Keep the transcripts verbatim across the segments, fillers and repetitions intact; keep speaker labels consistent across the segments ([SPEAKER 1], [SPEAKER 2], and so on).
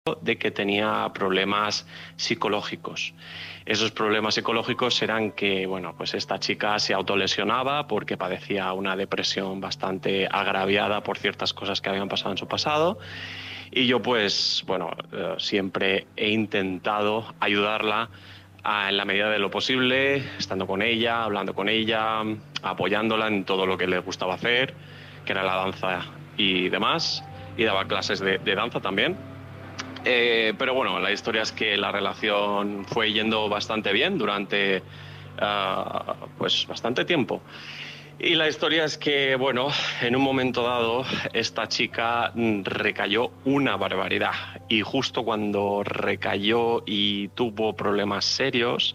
[SPEAKER 1] de que tenía problemas psicológicos. Esos problemas psicológicos eran que, bueno, pues esta chica se autolesionaba porque padecía una depresión bastante agraviada por ciertas cosas que habían pasado en su pasado. Y yo, pues, bueno, eh, siempre he intentado ayudarla a, en la medida de lo posible, estando con ella, hablando con ella, apoyándola en todo lo que le gustaba hacer, que era la danza y demás. Y daba clases de, de danza también. Eh, pero bueno, la historia es que la relación fue yendo bastante bien durante uh, pues bastante tiempo. Y la historia es que, bueno, en un momento dado esta chica recayó una barbaridad. Y justo cuando recayó y tuvo problemas serios,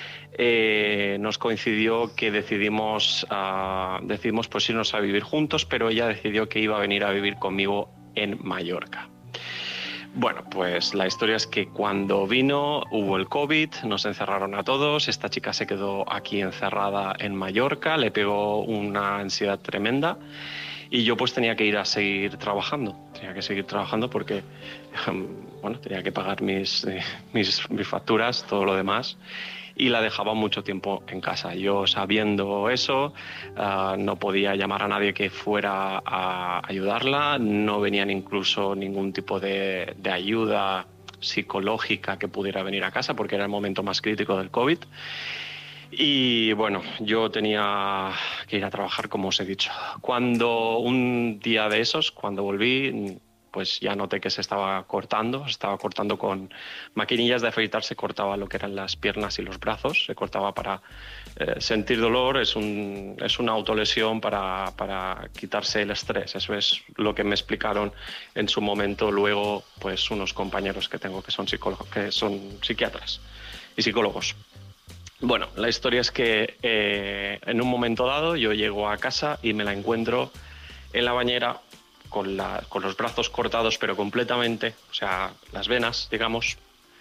[SPEAKER 1] eh, nos coincidió que decidimos, uh, decidimos pues irnos a vivir juntos, pero ella decidió que iba a venir a vivir conmigo en Mallorca. Bueno, pues la historia es que cuando vino hubo el COVID, nos encerraron a todos, esta chica se quedó aquí encerrada en Mallorca, le pegó una ansiedad tremenda y yo pues tenía que ir a seguir trabajando, tenía que seguir trabajando porque, bueno, tenía que pagar mis, mis, mis facturas, todo lo demás. Y la dejaba mucho tiempo en casa. Yo, sabiendo eso, uh, no podía llamar a nadie que fuera a ayudarla, no venían incluso ningún tipo de, de ayuda psicológica que pudiera venir a casa porque era el momento más crítico del COVID. Y bueno, yo tenía que ir a trabajar, como os he dicho. Cuando un día de esos, cuando volví, pues ya noté que se estaba cortando, se estaba cortando con maquinillas de afeitar, se cortaba lo que eran las piernas y los brazos, se cortaba para eh, sentir dolor, es, un, es una autolesión para, para quitarse el estrés, eso es lo que me explicaron en su momento luego pues unos compañeros que tengo que son, psicólogos, que son psiquiatras y psicólogos. Bueno, la historia es que eh, en un momento dado yo llego a casa y me la encuentro en la bañera, Con, la, con los brazos cortados pero completamente, o sea, las venas, digamos,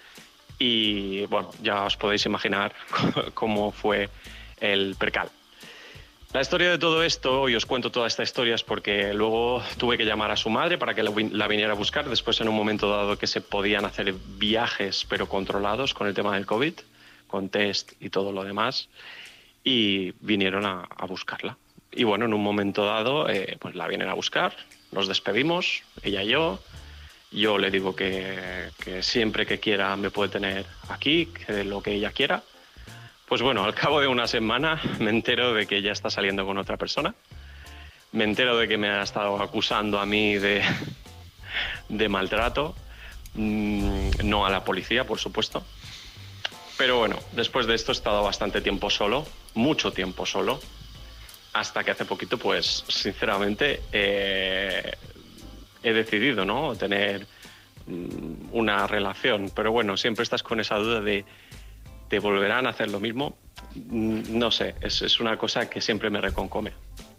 [SPEAKER 1] y bueno, ya os podéis imaginar cómo fue el percal. La historia de todo esto, y os cuento toda esta historia, es porque luego tuve que llamar a su madre para que la viniera a buscar, después en un momento dado que se podían hacer viajes pero controlados con el tema del COVID, con test y todo lo demás, y vinieron a, a buscarla. Y bueno, en un momento dado, eh, pues la vienen a buscar, nos despedimos, ella y yo. Yo le digo que, que siempre que quiera me puede tener aquí, que lo que ella quiera. Pues bueno, al cabo de una semana me entero de que ella está saliendo con otra persona. Me entero de que me ha estado acusando a mí de, de maltrato. No a la policía, por supuesto. Pero bueno, después de esto he estado bastante tiempo solo, mucho tiempo solo. Hasta que hace poquito, pues, sinceramente, eh, he decidido, ¿no?, tener mm, una relación. Pero bueno, siempre estás con esa duda de, ¿te volverán a hacer lo mismo? Mm, no sé, es, es una cosa que siempre me reconcome.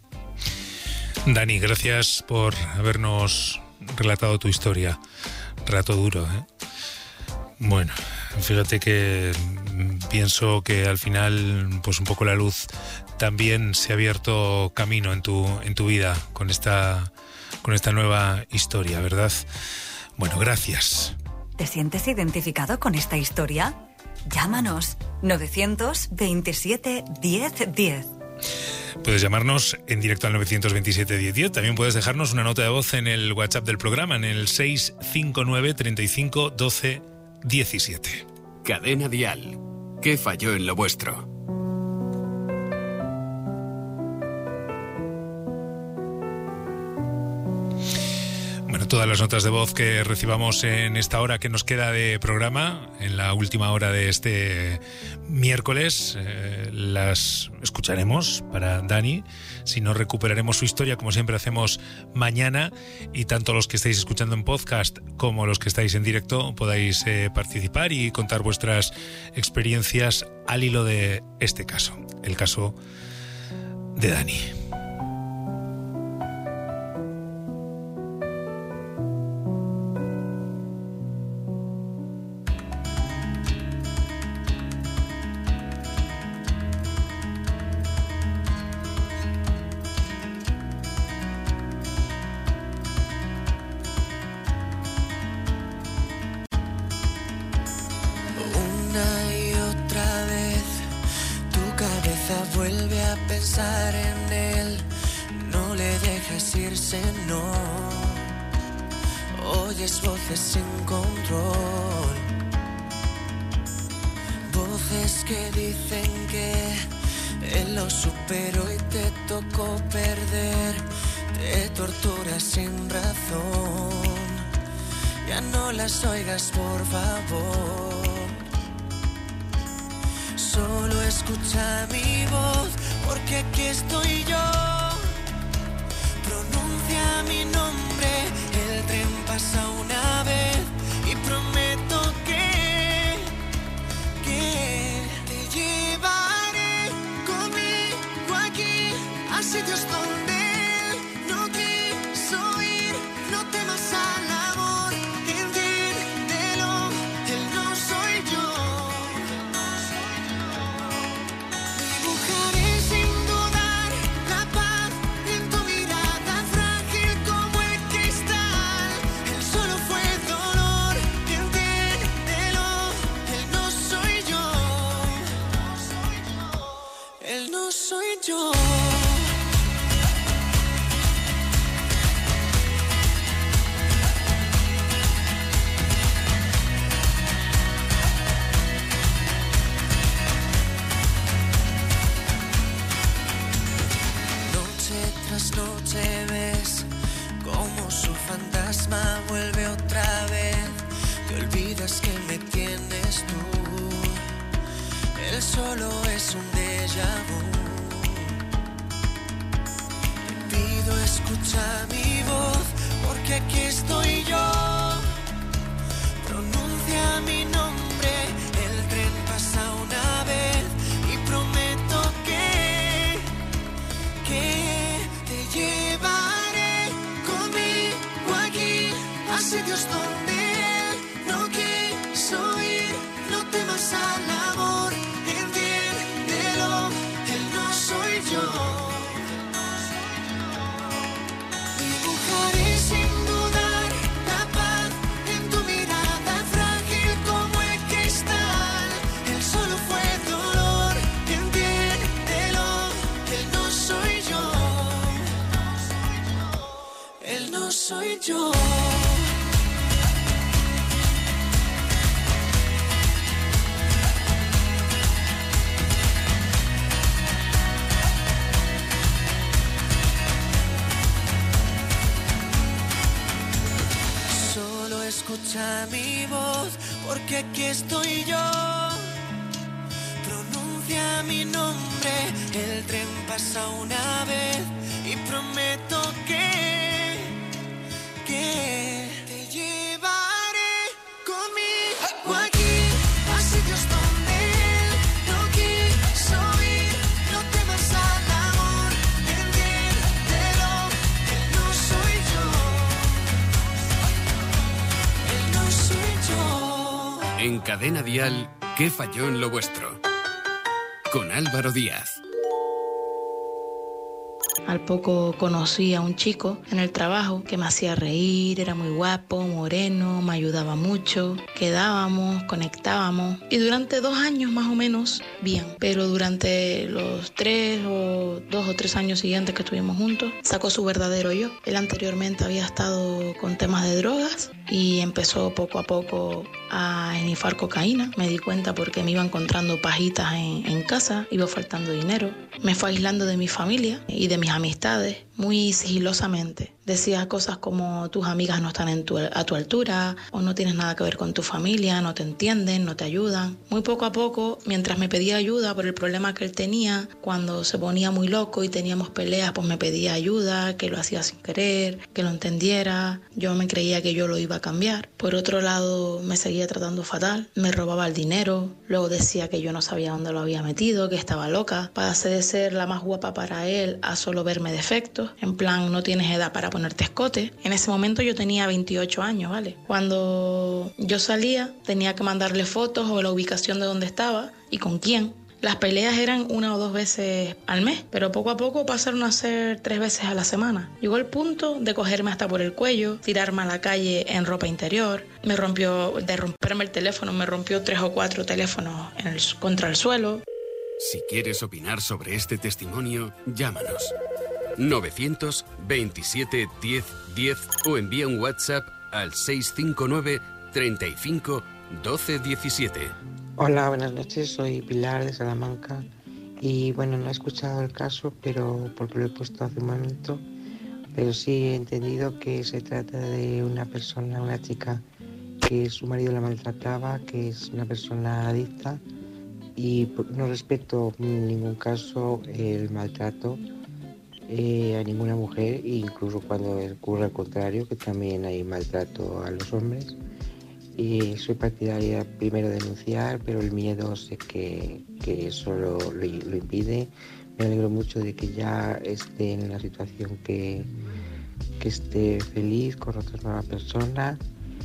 [SPEAKER 2] Dani, gracias por habernos relatado tu historia. Rato duro, ¿eh? Bueno, fíjate que pienso que al final, pues un poco la luz también se ha abierto camino en tu, en tu vida con esta, con esta nueva historia, ¿verdad? Bueno, gracias.
[SPEAKER 3] ¿Te sientes identificado con esta historia? Llámanos novecientos veintisiete diez diez.
[SPEAKER 2] Puedes llamarnos en directo al novecientos veintisiete diez diez. También puedes dejarnos una nota de voz en el WhatsApp del programa, en el seis cinco nueve, treinta y cinco, doce, diecisiete.
[SPEAKER 4] Cadena Dial. ¿Qué falló en lo vuestro?
[SPEAKER 2] Bueno, todas las notas de voz que recibamos en esta hora que nos queda de programa, en la última hora de este miércoles, eh, las escucharemos para Dani. Si no, recuperaremos su historia como siempre hacemos mañana, y tanto los que estáis escuchando en podcast como los que estáis en directo podáis eh, participar y contar vuestras experiencias al hilo de este caso, el caso de Dani.
[SPEAKER 5] pensar en él, no le dejes irse, no. Oyes voces sin control, voces que dicen que él lo superó y te tocó perder. Te tortura sin razón, ya no las oigas, por favor. Solo escucha mi voz, porque aquí estoy yo. Pronuncia mi nombre, el tren pasa una vez y prometo que, que te llevaré conmigo aquí a sitios donde él no quiso ir. No temas al amor, entiéndelo, él no soy yo. Dibujaré sin dudar la paz en tu mirada frágil como el cristal. Él solo fue dolor, entiéndelo, él no soy yo. Él no soy yo. Noche ves como su fantasma vuelve otra vez. Te olvidas que me tienes tú, él solo es un déjà vu. Te pido escucha mi voz, porque aquí estoy yo. Pronuncia mi nombre, el tren pasa una vez y prometo que, que llevaré conmigo aquí a sitios donde él no quiso ir. No temas al amor, entiéndelo, él no soy yo. Dibujaré sin dudar la paz en tu mirada frágil como el cristal. Él solo fue dolor, entiéndelo, él no soy yo. Él no soy yo. Solo escucha mi voz, porque aquí estoy yo. Pronuncia mi nombre, el tren pasa una vez y prometo que, que te llevaré conmigo aquí a sitios donde él no quiso ir. No temas al amor, entiéndelo, él no soy yo. Él no soy yo.
[SPEAKER 4] En Cadena Dial, ¿qué falló en lo vuestro? Con Álvaro Díaz.
[SPEAKER 6] Al poco conocí a un chico en el trabajo que me hacía reír, era muy guapo, moreno, me ayudaba mucho, quedábamos, conectábamos y durante dos años más o menos bien, pero durante los tres o dos o tres años siguientes que estuvimos juntos sacó su verdadero yo. Él anteriormente había estado con temas de drogas y empezó poco a poco a esnifar cocaína. Me di cuenta porque me iba encontrando pajitas en, en casa, iba faltando dinero, me fue aislando de mi familia y de mis amistades muy sigilosamente. Decía cosas como tus amigas no están en tu, a tu altura o no tienes nada que ver con tu familia, no te entienden, no te ayudan. Muy poco a poco, mientras me pedía ayuda por el problema que él tenía, cuando se ponía muy loco y teníamos peleas, pues me pedía ayuda, que lo hacía sin querer, que lo entendiera. Yo me creía que yo lo iba a cambiar. Por otro lado, me seguía tratando fatal, me robaba el dinero, luego decía que yo no sabía dónde lo había metido, que estaba loca. Pasé de ser la más guapa para él a solo verme defectos, en plan, no tienes edad para ponerte escote. En ese momento yo tenía veintiocho años, ¿vale? Cuando yo salía, tenía que mandarle fotos o la ubicación de dónde estaba y con quién. Las peleas eran una o dos veces al mes, pero poco a poco pasaron a ser tres veces a la semana. Llegó el punto de cogerme hasta por el cuello, tirarme a la calle en ropa interior. Me rompió, de romperme el teléfono, me rompió tres o cuatro teléfonos en el, contra el suelo.
[SPEAKER 4] Si quieres opinar sobre este testimonio, llámanos. novecientos veintisiete diez diez o envía un WhatsApp al seis cinco nueve treinta y cinco doce diecisiete.
[SPEAKER 7] Hola, buenas noches, soy Pilar de Salamanca y bueno, no he escuchado el caso, pero porque lo he puesto hace un momento, pero sí he entendido que se trata de una persona, una chica que su marido la maltrataba, que es una persona adicta y no respeto en ningún caso el maltrato eh, a ninguna mujer, incluso cuando ocurre al contrario, que también hay maltrato a los hombres. Y soy partidaria primero de denunciar, pero el miedo sé que, que eso lo, lo, lo impide. Me alegro mucho de que ya esté en la situación que, que esté feliz con otra nueva persona.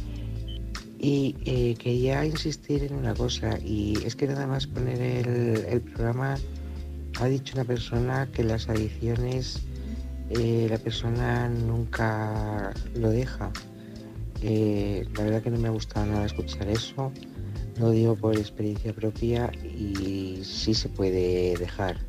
[SPEAKER 7] Y eh, quería insistir en una cosa, y es que nada más poner el, el programa, ha dicho una persona que las adicciones, eh, la persona nunca lo deja. Eh, la verdad que no me ha gustado nada escuchar eso, lo digo por experiencia propia y sí se puede dejar.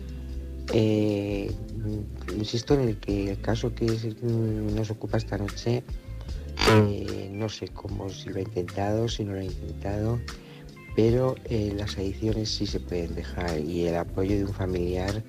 [SPEAKER 7] Eh, insisto en el que el caso que nos ocupa esta noche, eh, no sé cómo, si lo ha intentado, si no lo ha intentado, pero eh, las adicciones sí se pueden dejar y el apoyo de un familiar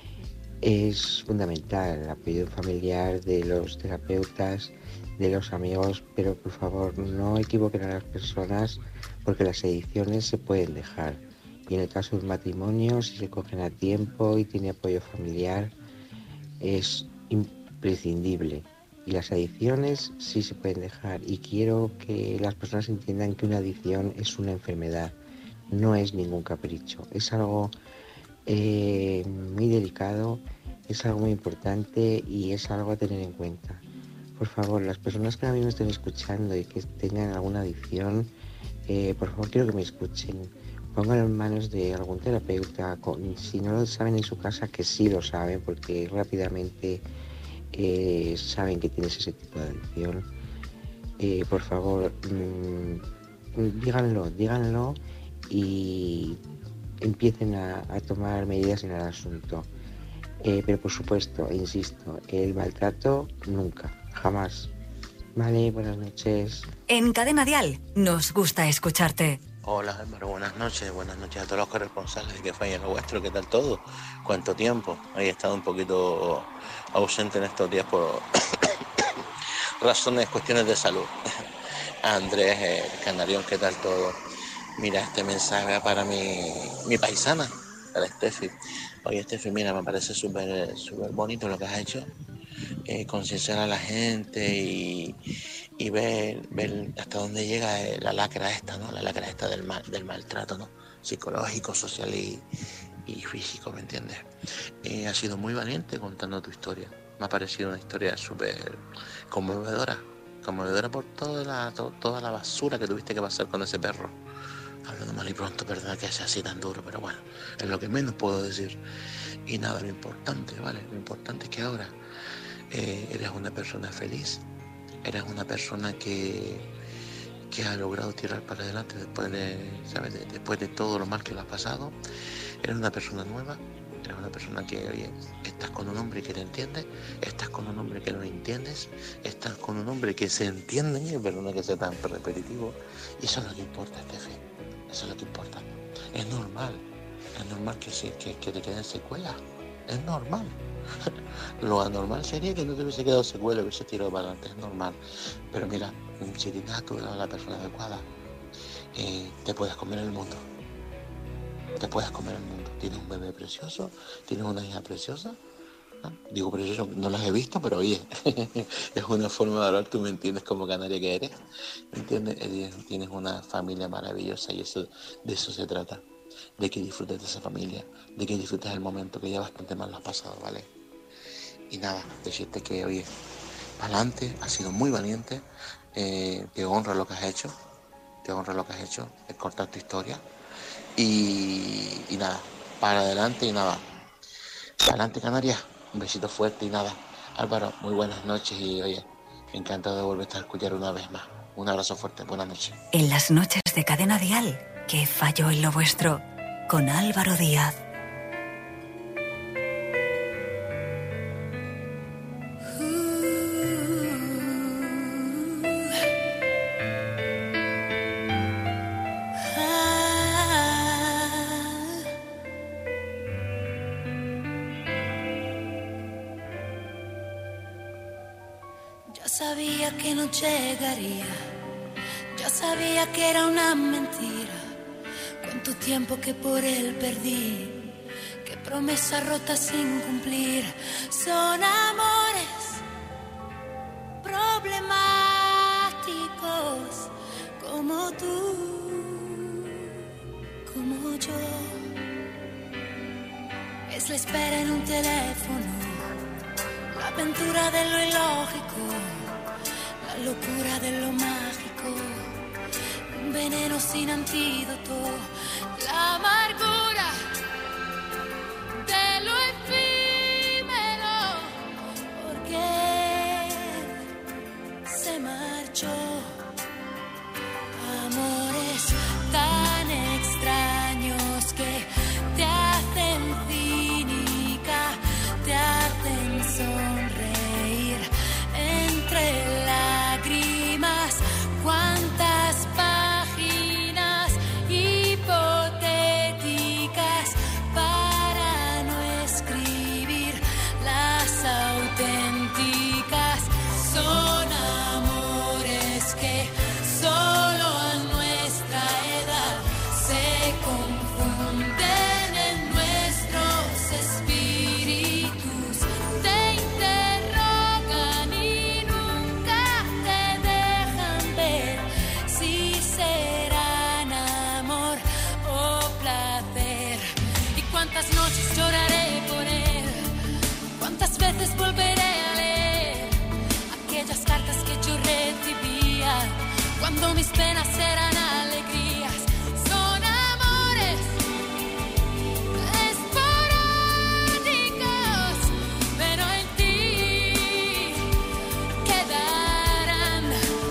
[SPEAKER 7] es fundamental, el apoyo de un familiar, de los terapeutas, de los amigos, pero por favor no equivoquen a las personas porque las adicciones se pueden dejar. Y en el caso de un matrimonio, si se cogen a tiempo y tiene apoyo familiar, es imprescindible. Y las adicciones sí se pueden dejar. Y quiero que las personas entiendan que una adicción es una enfermedad, no es ningún capricho. Es algo eh, muy delicado, es algo muy importante y es algo a tener en cuenta. Por favor, las personas que ahora mismo estén escuchando y que tengan alguna adicción, eh, por favor quiero que me escuchen. Pónganlo en manos de algún terapeuta, con, si no lo saben en su casa, que sí lo saben, porque rápidamente eh, saben que tienes ese tipo de adicción. Eh, por favor, mmm, díganlo, díganlo y empiecen a, a tomar medidas en el asunto. Eh, pero por supuesto, insisto, el maltrato nunca, jamás. Vale, buenas noches.
[SPEAKER 3] En Cadena Dial nos gusta escucharte.
[SPEAKER 8] Hola Álvaro, buenas noches, buenas noches a todos los corresponsales de Que Falla Lo Vuestro, ¿qué tal todo? ¿Cuánto tiempo? He estado un poquito ausente en estos días por razones, cuestiones de salud. Andrés, eh, Canarión, ¿qué tal todo? Mira, este mensaje va para mi, mi paisana, para Estefi. Oye, Estefi, mira, me parece súper súper bonito lo que has hecho, eh, concienciar a la gente y, y ver, ver hasta dónde llega la lacra esta, ¿no? La lacra esta del, mal, del maltrato, ¿no? Psicológico, social y, y físico, ¿me entiendes? Eh, has sido muy valiente contando tu historia. Me ha parecido una historia súper conmovedora, conmovedora por toda la, to, toda la basura que tuviste que pasar con ese perro. Hablando mal y pronto, perdona que sea así tan duro, pero bueno, es lo que menos puedo decir. Y nada, lo importante, ¿vale? Lo importante es que ahora eh, eres una persona feliz, eres una persona que, que ha logrado tirar para adelante después de, ¿sabes? De, después de todo lo mal que lo has pasado. Eres una persona nueva, eres una persona que, oye, estás con un hombre que te entiende, estás con un hombre que no entiendes, estás con un hombre que se entiende, pero no que sea tan repetitivo. Y eso es lo que importa, Estefi. Eso es lo que importa. Es normal, es normal que, sí, que, que te queden secuelas. Es normal. Lo anormal sería que no te hubiese quedado secuela, hubiese tirado para adelante. Es normal. Pero mira, si tienes a tu lado la persona adecuada, eh, te puedes comer el mundo. Te puedes comer el mundo. Tienes un bebé precioso, tienes una hija preciosa. ¿No? Digo precioso, no las he visto, pero oye, es una forma de hablar, tú me entiendes como canaria que eres, ¿me entiendes? Tienes una familia maravillosa y eso, de eso se trata, de que disfrutes de esa familia, de que disfrutes del momento, que ya bastante mal lo has pasado, ¿vale? Y nada, decirte que, oye, para adelante, has sido muy valiente, eh, te honra lo que has hecho, te honra lo que has hecho, es cortar tu historia, y, y nada, para adelante y nada, para adelante Canarias. Un besito fuerte y nada. Álvaro, muy buenas noches y oye, encantado de volverte a escuchar una vez más. Un abrazo fuerte, buenas noches.
[SPEAKER 3] En las noches de Cadena Dial, Que Falló en Lo Vuestro, con Álvaro Díaz.
[SPEAKER 9] sabía que no llegaría, ya sabía que era una mentira. Cuánto tiempo que por él perdí, qué promesas rotas sin cumplir. Son amores problemáticos como tú, como yo. Es la espera en un teléfono, la aventura de lo ilógico, la locura de lo mágico, un veneno sin antídoto, la amargura de lo efímero, porque se marchó. Amores tan extraños que te hacen cínica, te hacen sonreír entre lágrimas. Cuántas páginas hipotéticas para no escribir las auténticas. Son amores que solo a nuestra edad se confunden en nuestros espíritus, te interrogan y nunca te dejan ver si serán amor o placer. Y cuántas noches lloraré por él, cuántas veces volveré a leer aquellas cartas que yo recibía cuando mis penas eran alegrías. Son amores esporádicos, pero en ti quedarán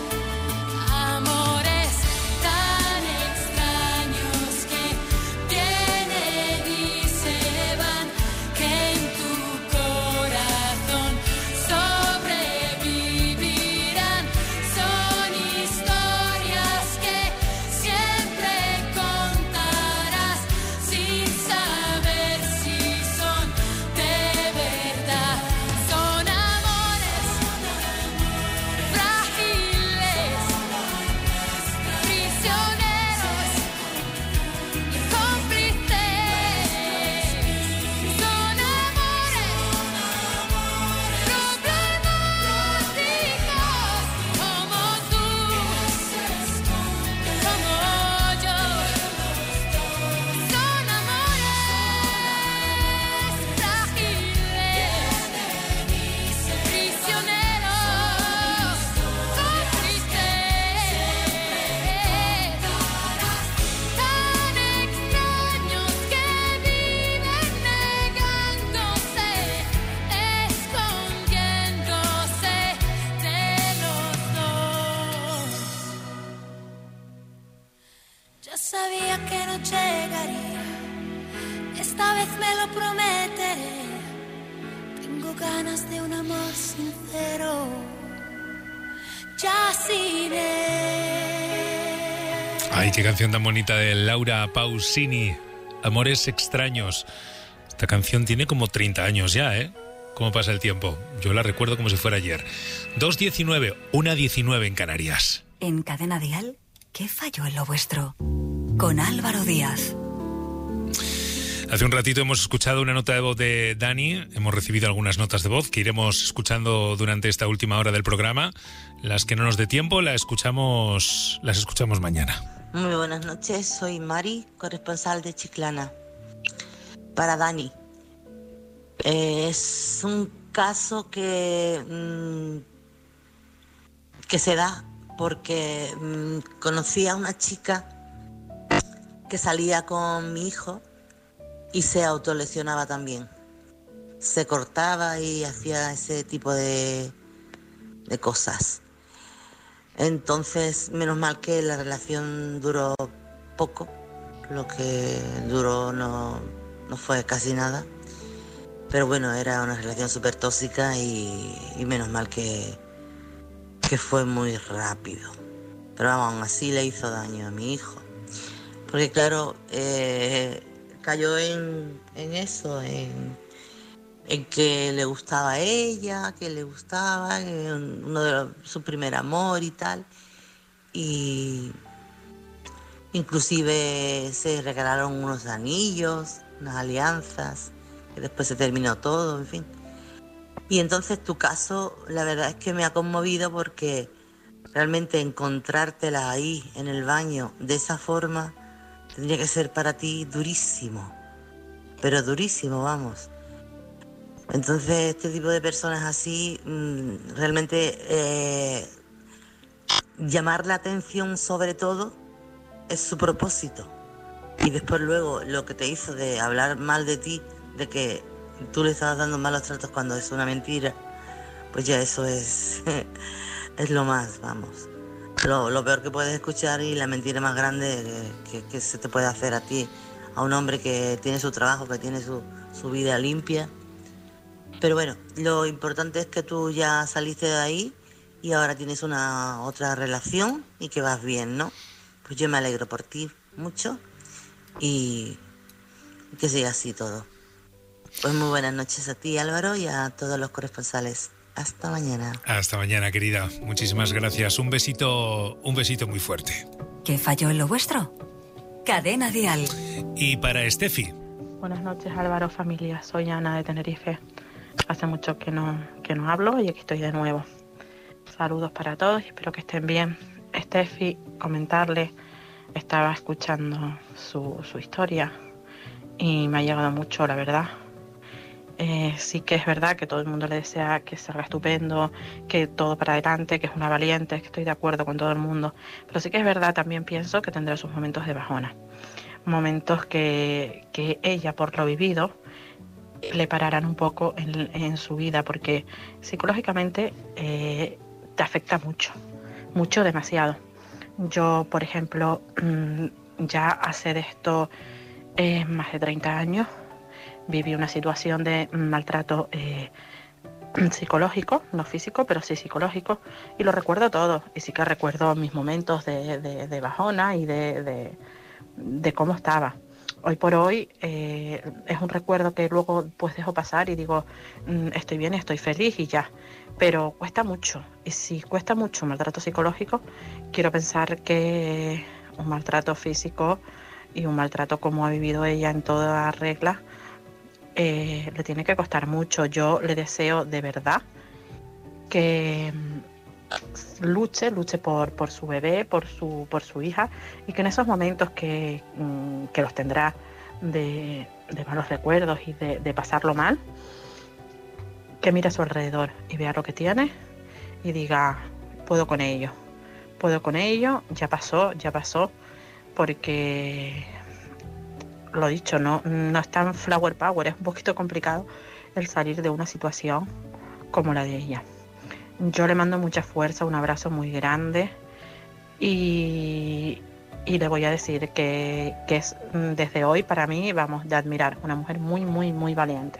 [SPEAKER 9] amores tan extraños que vienen y se van, que en tu corazón sobrevivirán. Son historias que siempre contarás sin saber si son de verdad. Son amores frágiles, prisioneros y cómplices. Son amores problemáticos como tú, como yo. Son amores frágiles, prisioneros, cómplices, tan extraños que viven negándose, escondiéndose de los dos. Ya sabía que no llegaría, esta vez me lo prometeré. Tengo ganas de un amor sincero, ya sin él.
[SPEAKER 2] Ay, qué canción tan bonita de Laura Pausini, Amores extraños. Esta canción tiene como treinta años ya, ¿eh? ¿Cómo pasa el tiempo? Yo la recuerdo como si fuera ayer. dos diecinueve, una diecinueve en Canarias.
[SPEAKER 3] En Cadena Dial, ¿qué falló en lo vuestro? Con Álvaro Díaz.
[SPEAKER 2] Hace un ratito hemos escuchado una nota de voz de Dani, hemos recibido algunas notas de voz que iremos escuchando durante esta última hora del programa. Las que no nos dé tiempo las escuchamos, las escuchamos mañana.
[SPEAKER 10] Muy buenas noches, soy Mari, corresponsal de Chiclana. Para Dani, eh, es un caso que, mmm, que se da porque mmm, conocí a una chica que salía con mi hijo y se autolesionaba también. Se cortaba y hacía ese tipo de, de cosas. Entonces, menos mal que la relación duró poco, lo que duró no, no fue casi nada. Pero bueno, era una relación súper tóxica y, y menos mal que, que fue muy rápido. Pero vamos, aún así le hizo daño a mi hijo. Porque claro, eh, cayó en, en eso, en, en que le gustaba a ella, que le gustaba, que uno de los, su primer amor y tal. Y inclusive se regalaron unos anillos, unas alianzas, que después se terminó todo, en fin. Y entonces tu caso, la verdad es que me ha conmovido porque realmente encontrártela ahí en el baño de esa forma tendría que ser para ti durísimo, pero durísimo, vamos. Entonces este tipo de personas así, mmm, realmente eh, llamar la atención sobre todo es su propósito. Y después luego lo que te hizo de hablar mal de ti, de que tú le estabas dando malos tratos cuando es una mentira, pues ya eso es, es lo más, vamos. Lo, lo peor que puedes escuchar y la mentira más grande que, que, que se te puede hacer a ti, a un hombre que tiene su trabajo, que tiene su, su vida limpia. Pero bueno, lo importante es que tú ya saliste de ahí y ahora tienes una otra relación y que vas bien, ¿no? Pues yo me alegro por ti mucho y que siga así todo. Pues muy buenas noches a ti, Álvaro, y a todos los corresponsales. Hasta mañana.
[SPEAKER 2] Hasta mañana, querida. Muchísimas gracias. Un besito, un besito muy fuerte.
[SPEAKER 3] ¿Qué falló en lo vuestro? Cadena Dial.
[SPEAKER 2] Y para Estefi.
[SPEAKER 11] Buenas noches, Álvaro, familia. Soy Ana de Tenerife. Hace mucho que no, que no hablo y aquí estoy de nuevo. Saludos para todos y espero que estén bien. Estefi, comentarle, estaba escuchando su, su historia y me ha llegado mucho, la verdad. Eh, sí que es verdad que todo el mundo le desea que salga estupendo, que todo para adelante, que es una valiente, que estoy de acuerdo con todo el mundo, pero sí que es verdad, también pienso que tendrá sus momentos de bajona, momentos que, que ella, por lo vivido, le pararán un poco en, en su vida, porque psicológicamente eh, te afecta mucho, mucho, demasiado. Yo, por ejemplo, ya hace de esto eh, más de treinta años, viví una situación de maltrato eh, psicológico, no físico, pero sí psicológico, y lo recuerdo todo. Y sí que recuerdo mis momentos de, de, de bajona y de, de, de cómo estaba. Hoy por hoy eh, es un recuerdo que luego pues dejo pasar y digo, mmm, estoy bien, estoy feliz y ya. Pero cuesta mucho. Y si cuesta mucho un maltrato psicológico, quiero pensar que un maltrato físico y un maltrato como ha vivido ella en toda regla, Eh, le tiene que costar mucho. Yo le deseo de verdad que luche, luche por, por su bebé, por su, por su hija, y que en esos momentos que, que los tendrá de, de malos recuerdos y de, de pasarlo mal, que mire a su alrededor y vea lo que tiene y diga, puedo con ello, puedo con ello, ya pasó, ya pasó, porque lo dicho, no, no es tan flower power, es un poquito complicado el salir de una situación como la de ella. Yo le mando mucha fuerza, un abrazo muy grande y, y le voy a decir que, que es desde hoy para mí, vamos, de admirar, una mujer muy, muy, muy valiente.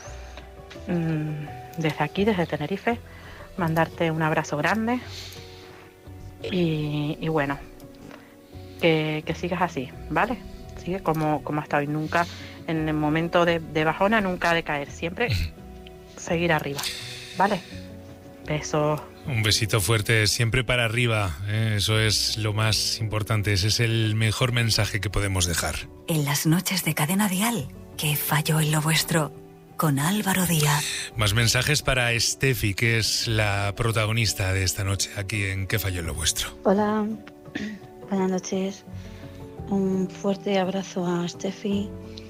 [SPEAKER 11] Desde aquí, desde Tenerife, mandarte un abrazo grande y, y bueno, que, que sigas así, ¿vale? Sigue como, como hasta hoy, nunca, en el momento de, de bajona, nunca de caer, siempre seguir arriba, ¿vale? Besos.
[SPEAKER 2] Un besito fuerte, siempre para arriba, ¿eh? Eso es lo más importante, ese es el mejor mensaje que podemos dejar.
[SPEAKER 3] En las noches de Cadena Dial, ¿qué falló en lo vuestro? Con Álvaro Díaz.
[SPEAKER 2] Más mensajes para Estefi, que es la protagonista de esta noche, aquí en ¿Qué falló en lo vuestro?
[SPEAKER 12] Hola, buenas noches. Un fuerte abrazo a Estefi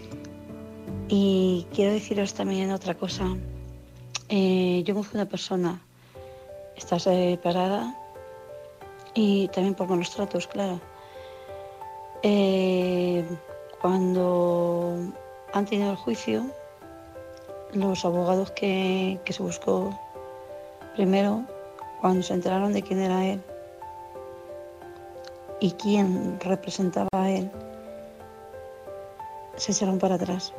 [SPEAKER 12] y quiero deciros también otra cosa. Eh, yo conozco una persona, está separada y también por malos tratos, claro. Eh, cuando han tenido el juicio, los abogados que, que se buscó primero, cuando se enteraron de quién era él y quién representaba a él, se echaron para atrás.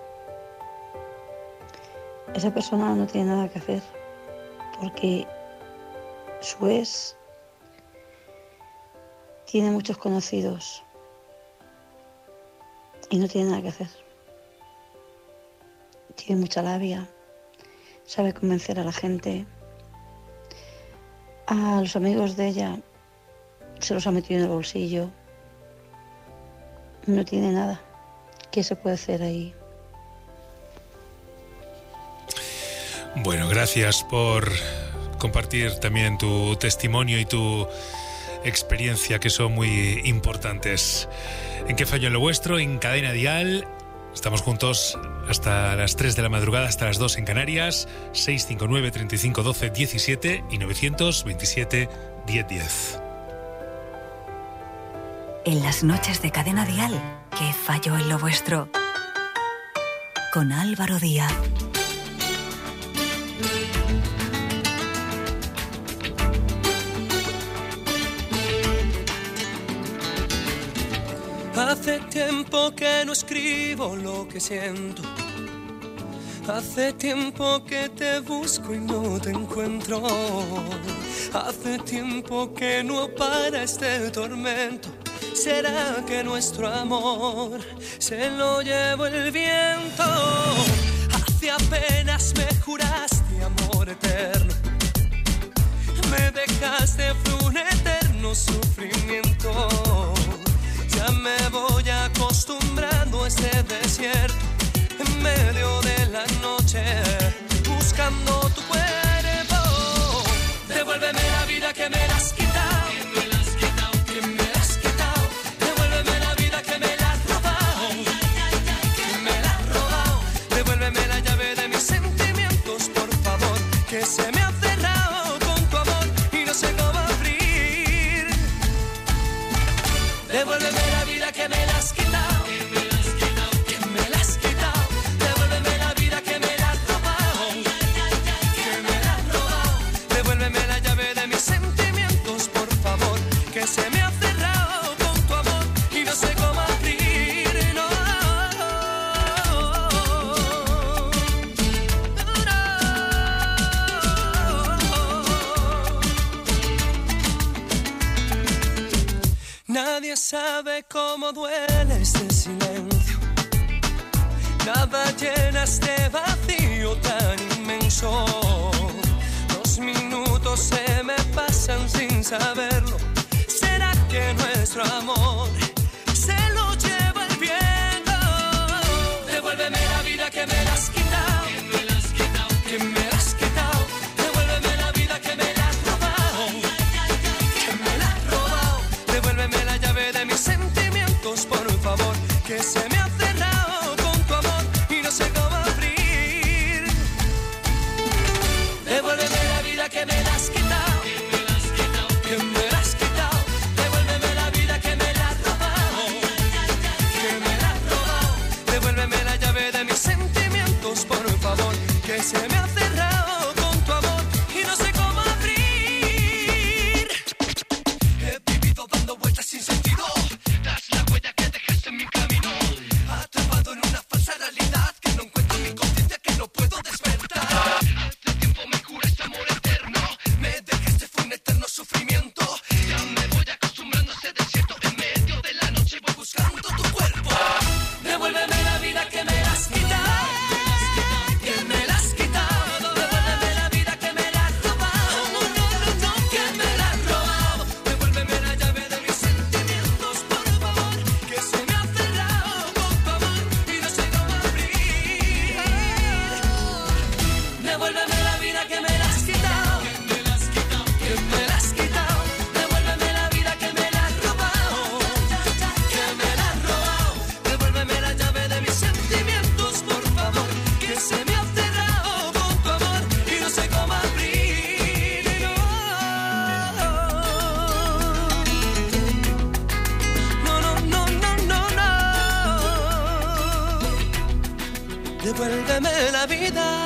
[SPEAKER 12] Esa persona no tiene nada que hacer porque su ex tiene muchos conocidos y no tiene nada que hacer. Tiene mucha labia sabe convencer a la gente. A los amigos de ella se los ha metido en el bolsillo. No tiene nada. ¿Qué se puede hacer ahí?
[SPEAKER 2] Bueno, gracias por compartir también tu testimonio y tu experiencia, que son muy importantes. ¿En qué falló en lo vuestro? En Cadena Dial. Estamos juntos hasta las tres de la madrugada, hasta las dos en Canarias. seis cinco nueve, treinta y cinco, doce, diecisiete y novecientos veintisiete, diez, diez.
[SPEAKER 3] En las noches de Cadena Dial, ¿qué falló en lo vuestro? Con Álvaro Díaz.
[SPEAKER 5] Hace tiempo que no escribo lo que siento. Hace tiempo que te busco y no te encuentro. Hace tiempo que no para este tormento. ¿Será que nuestro amor se lo llevó el viento? Hace apenas me juraste amor eterno. Me dejaste fue un eterno sufrimiento. Ya me voy acostumbrando a este desierto, en medio de la noche, buscando tu cuerpo. Devuélveme la vida que me la has quitado, que me la has quitado, que me la has quitado. Devuélveme la vida que me la has robado, que me la has robado. Devuélveme la llave de mis sentimientos, por favor, que se me ha cerrado con tu amor y no sé cómo abrir. Devuélveme la vida que me la has quitado, que me la has quitado, que me la has quitado. Devuélveme la vida que me la has robado, que me la has robado. Devuélveme la llave de mis sentimientos, por favor, que se me ha cerrado con tu amor y no sé cómo abrir, no. Nadie sabe cómo duele este silencio. Nada llena este vacío tan inmenso. Los minutos se me pasan sin saberlo. ¿Será que nuestro amor se lo lleva el viento? Devuélveme la vida que me la has quitado, que me la has quitado, que me la has quitado. Devuélveme la vida que me la has robado, que me la has robado. Devuélveme la llave de mis sentimientos, por favor, que se me ha cerrado con tu amor y no sé cómo abrir. Devuélveme la vida que me la has quitado, que me la has quitado, que me la has quitado. Devuélveme la vida que me la has robado, que me la has robado. Devuélveme la llave de mis sentimientos, por favor, que se me ha cerrado con tu amor y no sé cómo abrir. He vivido dando vueltas sin sentido, tras la huella que dejaste en mi camino. Atrapado en una falsa realidad que no encuentro en mi conciencia, que no puedo despertar. Hace tiempo me juraste amor eterno, me dejaste fue un eterno sufrimiento. Ya me voy acostumbrando a ese desierto, en medio de la noche voy buscando tu cuerpo. Devuélveme la vida que me la has quitado, que me la has quitado. Devuélveme la vida que me la has robado, que me la has robado. Devuélveme la llave de mis sentimientos, por favor, que se me ha cerrado con tu amor y no sé cómo abrir. Devuélveme la vida que me la has quitado, que me la has quitado, que me la has quitado. Devuélveme la vida que me la has robado, que me la has robado. Devuélveme la llave de mis sentimientos, por favor, que se me ha cerrado con tu amor y no sé cómo abrir. No, no, no, no, no, no. Devuélveme la vida.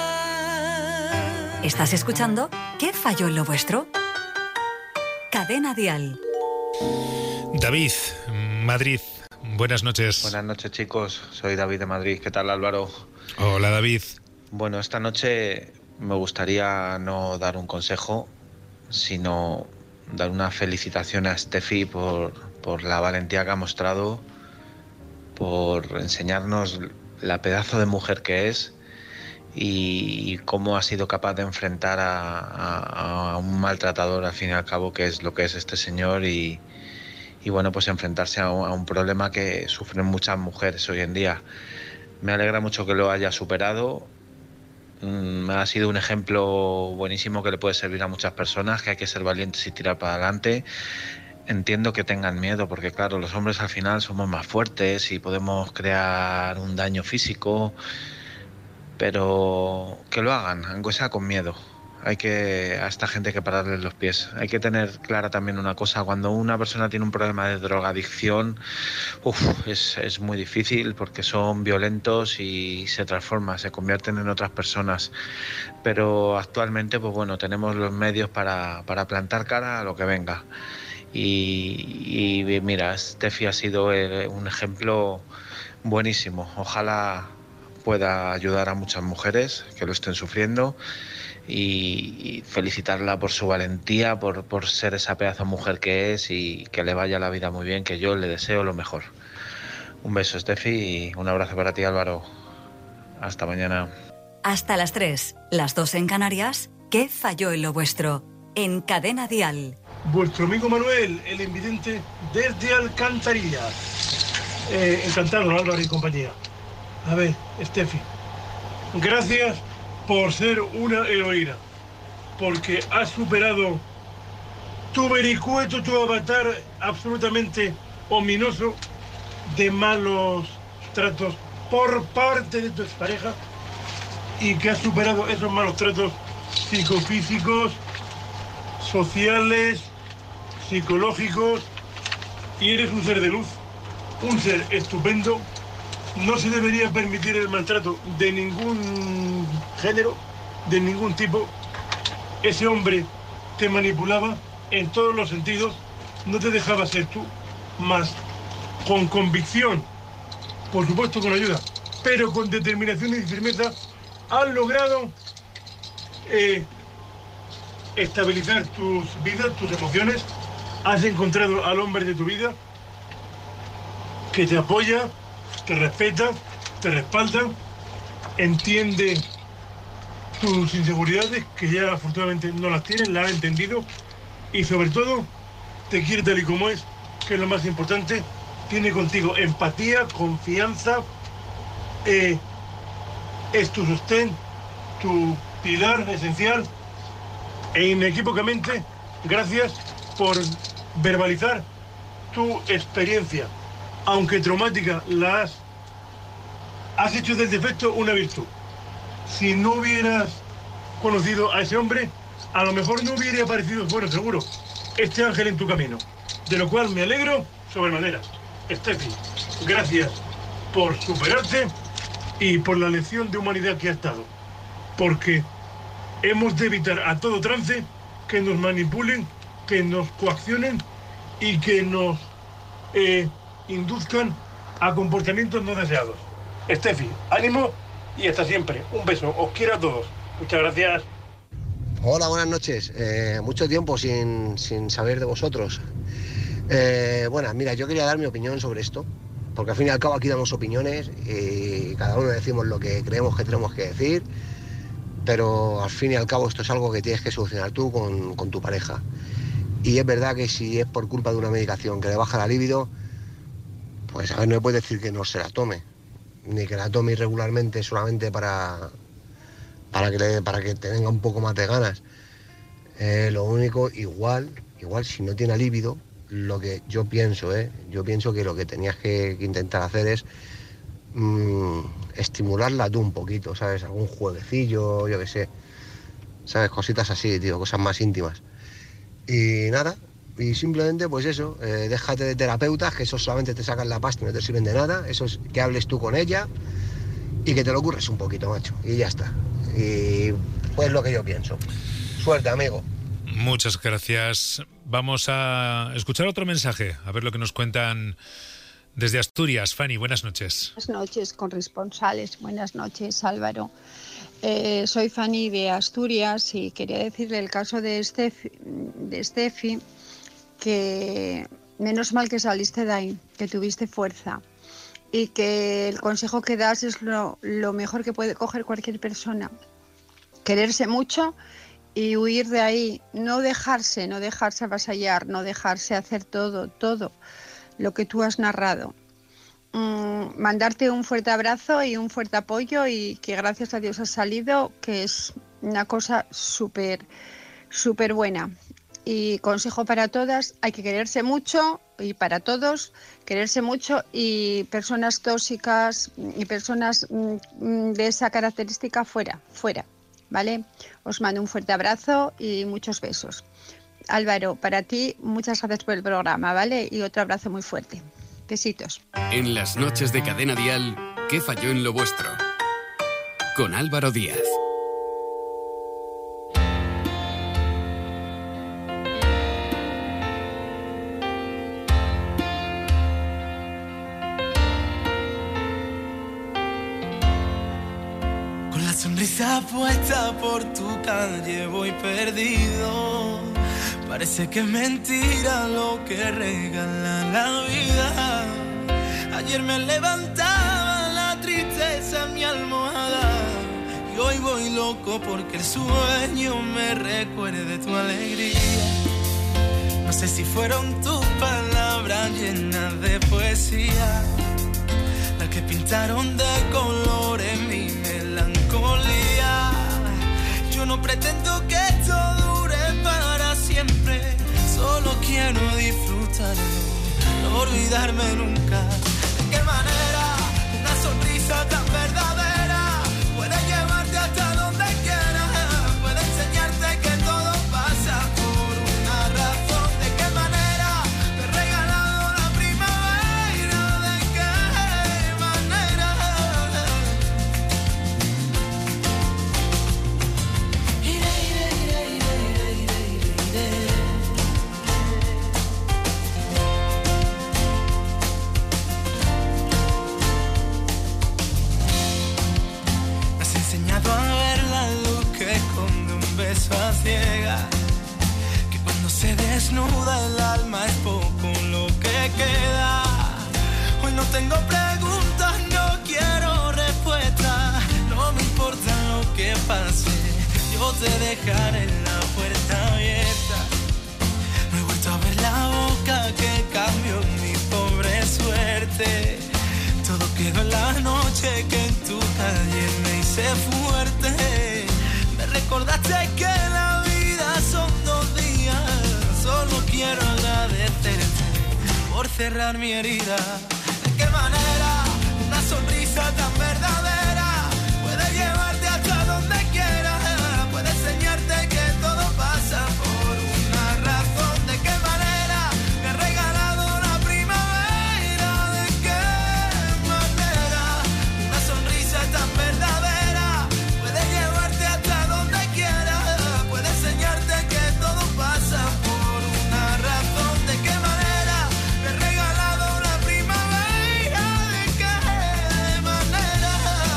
[SPEAKER 3] ¿Estás escuchando ¿Qué falló en lo vuestro? Cadena Dial.
[SPEAKER 2] David, Madrid, buenas noches.
[SPEAKER 13] Buenas noches, chicos. Soy David de Madrid. ¿Qué tal, Álvaro?
[SPEAKER 2] Hola, David.
[SPEAKER 13] Bueno, esta noche me gustaría no dar un consejo, sino dar una felicitación a Steffi por, por la valentía que ha mostrado, por enseñarnos la pedazo de mujer que es y cómo ha sido capaz de enfrentar a, a, a un maltratador, al fin y al cabo, que es lo que es este señor, y, y bueno, pues enfrentarse a un, a un problema que sufren muchas mujeres hoy en día. Me alegra mucho que lo haya superado. Mm, ha sido un ejemplo buenísimo que le puede servir a muchas personas, que hay que ser valientes y tirar para adelante. Entiendo que tengan miedo porque, claro, los hombres al final somos más fuertes y podemos crear un daño físico, pero que lo hagan, aunque sea con miedo. Hay que, a esta gente hay que pararle los pies. Hay que tener clara también una cosa: cuando una persona tiene un problema de drogadicción, uf, es, es muy difícil porque son violentos y se transforman, se convierten en otras personas. Pero actualmente, pues bueno, tenemos los medios para, para plantar cara a lo que venga. Y, y mira, Steffi ha sido eh, un ejemplo buenísimo. Ojalá pueda ayudar a muchas mujeres que lo estén sufriendo, y, y felicitarla por su valentía, por, por ser esa pedazo de mujer que es, y que le vaya la vida muy bien, que yo le deseo lo mejor. Un beso, Steffi, y un abrazo para ti, Álvaro. Hasta mañana.
[SPEAKER 3] Hasta las tres, las dos en Canarias. ¿Qué falló en lo vuestro? En Cadena Dial.
[SPEAKER 14] Vuestro amigo Manuel, el invidente desde Alcantarilla. Eh, encantado, Álvaro y compañía. A ver, Steffi, gracias por ser una heroína, porque has superado tu vericueto, tu avatar absolutamente ominoso de malos tratos por parte de tu expareja, y que has superado esos malos tratos psicofísicos, sociales, psicológicos, y eres un ser de luz, un ser estupendo. No se debería permitir el maltrato de ningún género, de ningún tipo. Ese hombre te manipulaba en todos los sentidos, no te dejaba ser tú, más con convicción, por supuesto con ayuda, pero con determinación y firmeza, has logrado eh, estabilizar tus vidas, tus emociones. Has encontrado al hombre de tu vida que te apoya, te respeta, te respalda, entiende tus inseguridades, que ya afortunadamente no las tienes, las has entendido, y sobre todo te quiere tal y como es, que es lo más importante. Tiene contigo empatía, confianza, eh, es tu sostén, tu pilar esencial, e inequívocamente gracias por verbalizar tu experiencia, aunque traumática, la has, has hecho del defecto una virtud. Si no hubieras conocido a ese hombre, a lo mejor no hubiera aparecido, bueno, seguro, este ángel en tu camino, de lo cual me alegro sobremanera. Steffi, gracias por superarte y por la lección de humanidad que has dado, porque hemos de evitar a todo trance que nos manipulen, que nos coaccionen y que nos eh, induzcan a comportamientos no deseados. Steffi, ánimo y hasta siempre. Un beso, os quiero a todos. Muchas gracias.
[SPEAKER 15] Hola, buenas noches. Eh, mucho tiempo sin, sin saber de vosotros. Eh, bueno, mira, yo quería dar mi opinión sobre esto, porque al fin y al cabo aquí damos opiniones y cada uno decimos lo que creemos que tenemos que decir, pero al fin y al cabo esto es algo que tienes que solucionar tú con, con tu pareja. Y es verdad que si es por culpa de una medicación que le baja la libido, pues a ver, no le puedes decir que no se la tome, ni que la tome irregularmente solamente para, para, que, le, para que tenga un poco más de ganas. Eh, lo único, igual, igual si no tiene libido, lo que yo pienso, ¿eh? yo pienso que lo que tenías que, que intentar hacer es mmm, estimularla tú un poquito, ¿sabes? Algún jueguecillo, yo qué sé, ¿sabes? Cositas así, tío, cosas más íntimas. Y nada, y simplemente pues eso, eh, déjate de terapeutas, que eso solamente te sacan la pasta y no te sirven de nada. Eso es que hables tú con ella y que te lo curres un poquito, macho, y ya está. Y pues lo que yo pienso. Suerte, amigo.
[SPEAKER 2] Muchas gracias. Vamos a escuchar otro mensaje, a ver lo que nos cuentan desde Asturias. Fanny, buenas noches.
[SPEAKER 16] Buenas noches, corresponsales. Buenas noches, Álvaro. Eh, soy Fanny de Asturias y quería decirle el caso de Steffi, de Steffi, que menos mal que saliste de ahí, que tuviste fuerza y que el consejo que das es lo, lo mejor que puede coger cualquier persona. Quererse mucho y huir de ahí, no dejarse, no dejarse avasallar, no dejarse hacer todo, todo lo que tú has narrado. Mm, mandarte un fuerte abrazo y un fuerte apoyo y que gracias a Dios has salido, que es una cosa súper, súper buena. Y consejo para todas, hay que quererse mucho y para todos, quererse mucho y personas tóxicas y personas mm, de esa característica fuera, fuera. ¿Vale? Os mando un fuerte abrazo y muchos besos. Álvaro, para ti, muchas gracias por el programa, ¿vale? Y otro abrazo muy fuerte. Besitos.
[SPEAKER 4] En las noches de Cadena Dial, ¿qué falló en lo vuestro? Con Álvaro Díaz.
[SPEAKER 5] Sonrisa puesta por tu calle voy perdido. Parece que es mentira lo que regala la vida. Ayer me levantaba la tristeza en mi almohada y hoy voy loco porque el sueño me recuerde tu alegría. No sé si fueron tus palabras llenas de poesía las que pintaron de colores mi melancolía. Yo no pretendo que esto dure para siempre, solo quiero disfrutarlo, no olvidarme nunca. ¿De qué manera una sonrisa tan verdadera puede llevarte hasta donde quieras? Puede enseñarte que todo pasa por una razón. ¿De qué manera te he regalado la primavera? ¿De qué manera? A ciega, que cuando se desnuda el alma es poco lo que queda. Hoy no tengo preguntas, no quiero respuestas, no me importa lo que pase, yo te dejaré la puerta abierta. No he vuelto a ver la boca que cambió mi pobre suerte. Todo quedó en la noche que en tu calle me hice fuerte. Me recordaste que la vida son dos días. Solo quiero agradecerte por cerrar mi herida. ¿De qué manera una sonrisa tan verdadera puede llevarte hasta donde quieras? Puede enseñarte que todo pasa por una razón. ¿De qué manera me he regalado la primavera? ¿De qué manera una sonrisa tan verdadera puede llevarte hasta donde quieras? Puede enseñarte que todo pasa por una razón. ¿De qué manera me he regalado la primavera? ¿De qué manera?